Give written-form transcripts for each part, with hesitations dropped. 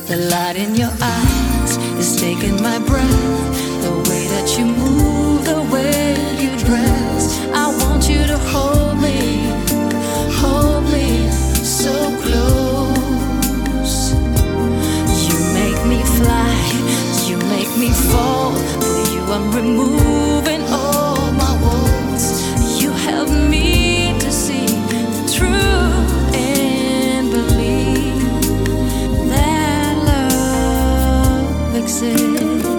The light in your eyes is taking my breath. The way that you move, the way you dress. I want you to hold me so close. You make me fly, you make me fall. For you I'm removing all my walls. You help me to see the truth and believe that love exists.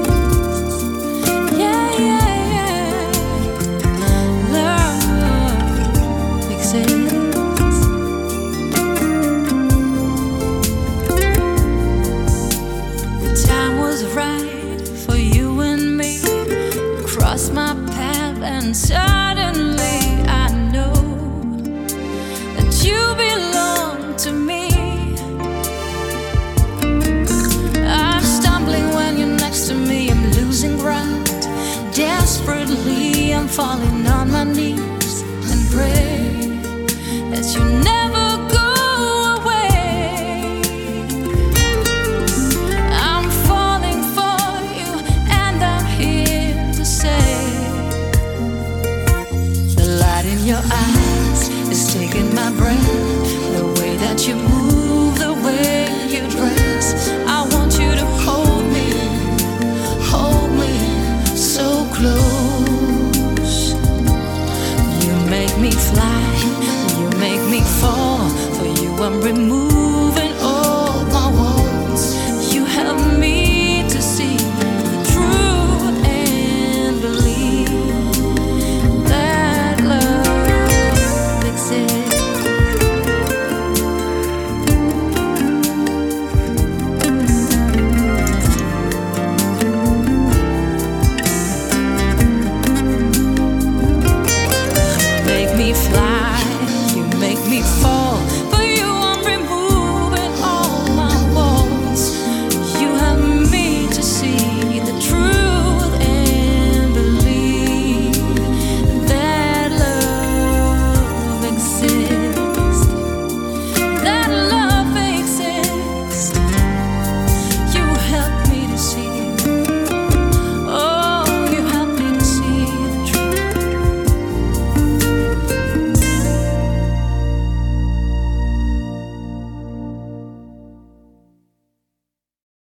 My path, and suddenly I know that you belong to me. I'm stumbling when you're next to me. I'm losing ground. Desperately I'm falling